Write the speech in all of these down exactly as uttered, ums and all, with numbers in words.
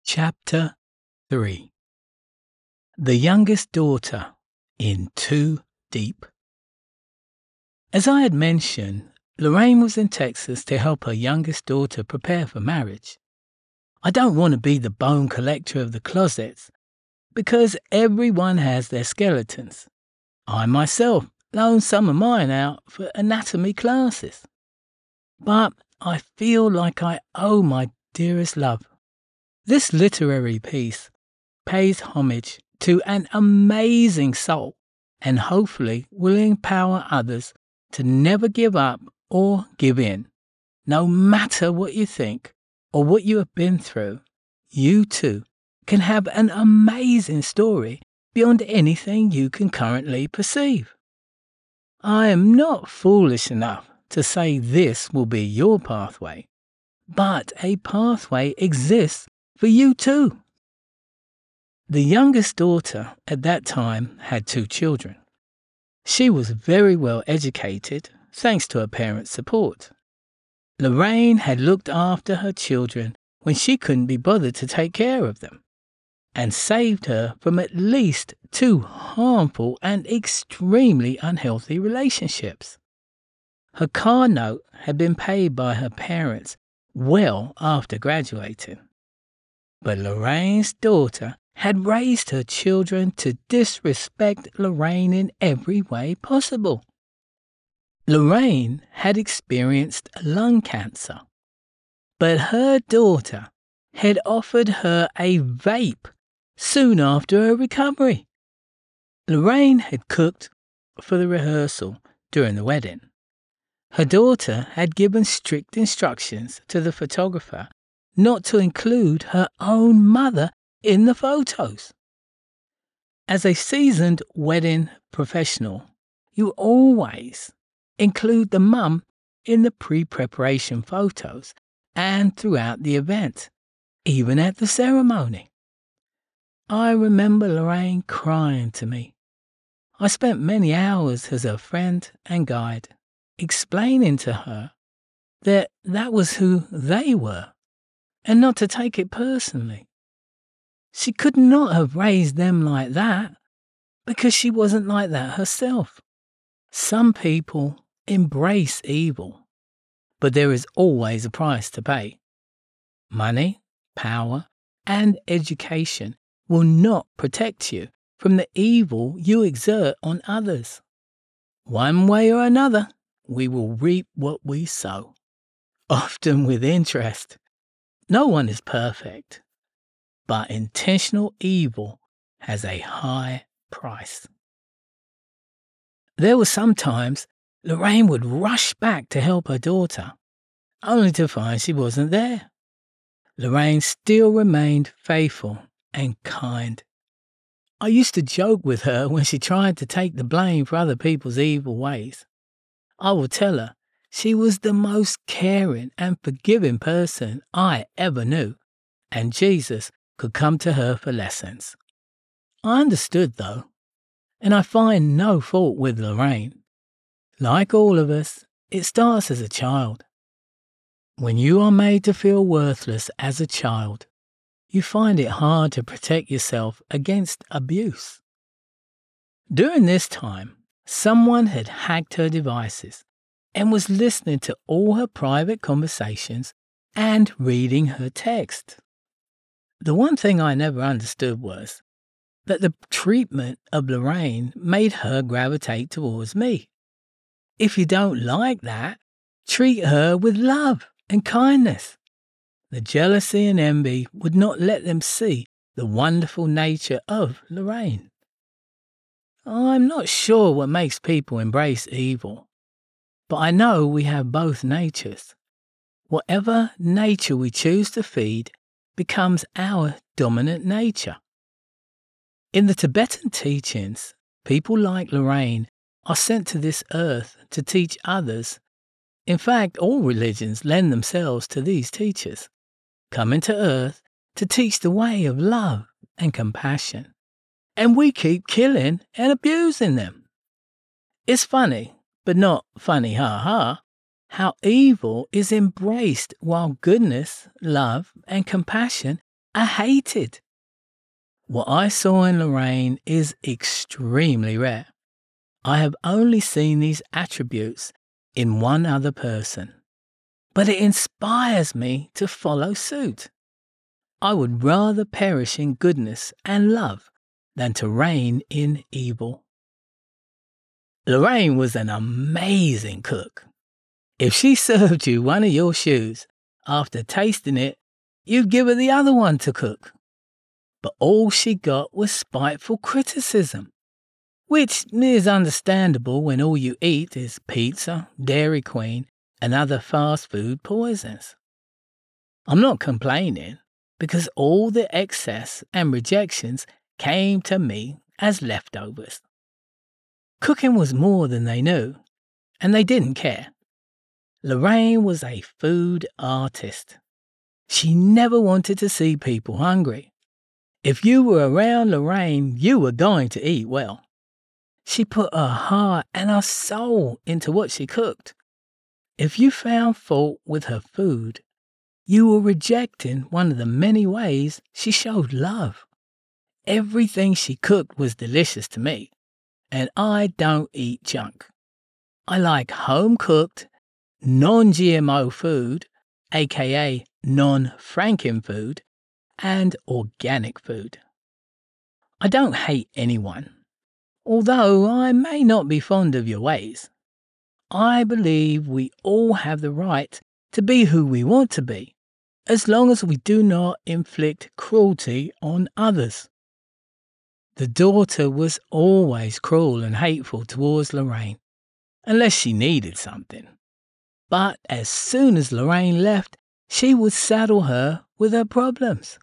Chapter three. The Youngest Daughter in Too Deep. As I had mentioned, Lorraine was in Texas to help her youngest daughter prepare for marriage. I don't want to be the bone collector of the closets, because everyone has their skeletons. I myself loaned some of mine out for anatomy classes. But I feel like I owe my dearest love. This literary piece pays homage to an amazing soul and hopefully will empower others to never give up or give in. No matter what you think or what you have been through, you too can have an amazing story beyond anything you can currently perceive. I am not foolish enough to say this will be your pathway, but a pathway exists for you too. The youngest daughter at that time had two children. She was very well educated thanks to her parents' support. Lorraine had looked after her children when she couldn't be bothered to take care of them, and saved her from at least two harmful and extremely unhealthy relationships. Her car note had been paid by her parents well after graduating. But Lorraine's daughter had raised her children to disrespect Lorraine in every way possible. Lorraine had experienced lung cancer, but her daughter had offered her a vape soon after her recovery. Lorraine had cooked for the rehearsal during the wedding. Her daughter had given strict instructions to the photographer not to include her own mother in the photos. As a seasoned wedding professional, you always include the mum in the pre-preparation photos and throughout the event, even at the ceremony. I remember Lorraine crying to me. I spent many hours as her friend and guide, explaining to her that that was who they were, and not to take it personally. She could not have raised them like that, because she wasn't like that herself. Some people embrace evil, but there is always a price to pay. Money, power, and education will not protect you from the evil you exert on others. One way or another, we will reap what we sow, often with interest. No one is perfect, but intentional evil has a high price. There were some times Lorraine would rush back to help her daughter, only to find she wasn't there. Lorraine still remained faithful and kind. I used to joke with her when she tried to take the blame for other people's evil ways. I would tell her she was the most caring and forgiving person I ever knew, and Jesus could come to her for lessons. I understood, though, and I find no fault with Lorraine. Like all of us, it starts as a child. When you are made to feel worthless as a child, you find it hard to protect yourself against abuse. During this time, someone had hacked her devices and was listening to all her private conversations and reading her text. The one thing I never understood was that the treatment of Lorraine made her gravitate towards me. If you don't like that, treat her with love and kindness. The jealousy and envy would not let them see the wonderful nature of Lorraine. I'm not sure what makes people embrace evil, but I know we have both natures. Whatever nature we choose to feed becomes our dominant nature. In the Tibetan teachings, people like Lorraine are sent to this earth to teach others. In fact, all religions lend themselves to these teachers, coming to earth to teach the way of love and compassion. And we keep killing and abusing them. It's funny, but not funny ha-ha, how evil is embraced while goodness, love, and compassion I hated. What I saw in Lorraine is extremely rare. I have only seen these attributes in one other person, but it inspires me to follow suit. I would rather perish in goodness and love than to reign in evil. Lorraine was an amazing cook. If she served you one of your shoes, after tasting it, you'd give her the other one to cook. But all she got was spiteful criticism, which is understandable when all you eat is pizza, Dairy Queen, and other fast food poisons. I'm not complaining, because all the excess and rejections came to me as leftovers. Cooking was more than they knew, and they didn't care. Lorraine was a food artist. She never wanted to see people hungry. If you were around Lorraine, you were going to eat well. She put her heart and her soul into what she cooked. If you found fault with her food, you were rejecting one of the many ways she showed love. Everything she cooked was delicious to me, and I don't eat junk. I like home-cooked, non-G M O food, aka non-Franken food, and organic food. I don't hate anyone, although I may not be fond of your ways. I believe we all have the right to be who we want to be, as long as we do not inflict cruelty on others. The daughter was always cruel and hateful towards Lorraine, unless she needed something. But as soon as Lorraine left, she would saddle her with her problems.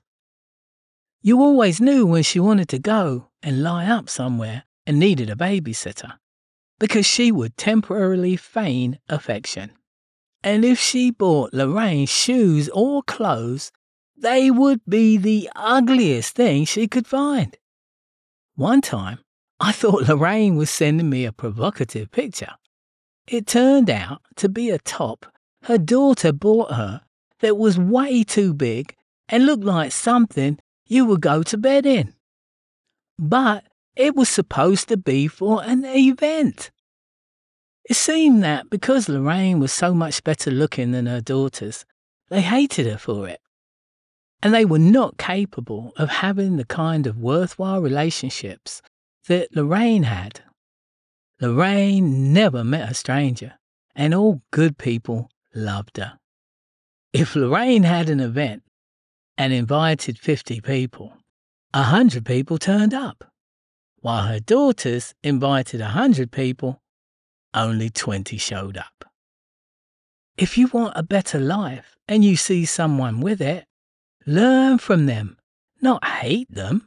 You always knew when she wanted to go and lie up somewhere and needed a babysitter, because she would temporarily feign affection. And if she bought Lorraine shoes or clothes, they would be the ugliest thing she could find. One time, I thought Lorraine was sending me a provocative picture. It turned out to be a top her daughter bought her that was way too big and looked like something you would go to bed in. But it was supposed to be for an event. It seemed that because Lorraine was so much better looking than her daughters, they hated her for it. And they were not capable of having the kind of worthwhile relationships that Lorraine had. Lorraine never met a stranger, and all good people loved her. If Lorraine had an event and invited fifty people, a hundred people turned up, while her daughters invited a hundred people, only twenty showed up. If you want a better life and you see someone with it, learn from them, not hate them.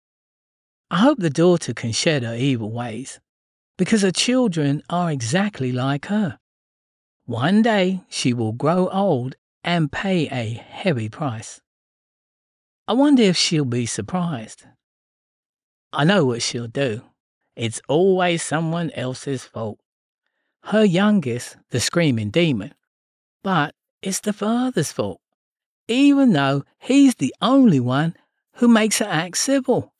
I hope the daughter can shed her evil ways, because her children are exactly like her. One day she will grow old and pay a heavy price. I wonder if she'll be surprised. I know what she'll do. It's always someone else's fault. Her youngest, the screaming demon. But it's the father's fault, even though he's the only one who makes her act civil.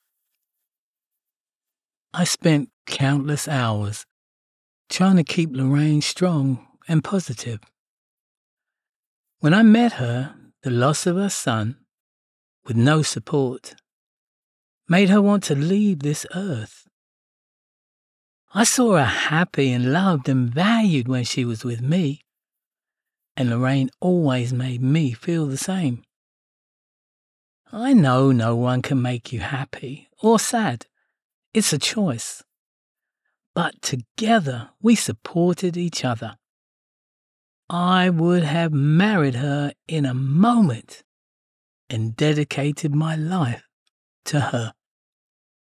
I spent countless hours trying to keep Lorraine strong and positive. When I met her, the loss of her son, with no support, made her want to leave this earth. I saw her happy and loved and valued when she was with me, and Lorraine always made me feel the same. I know no one can make you happy or sad. It's a choice. But together we supported each other. I would have married her in a moment and dedicated my life to her.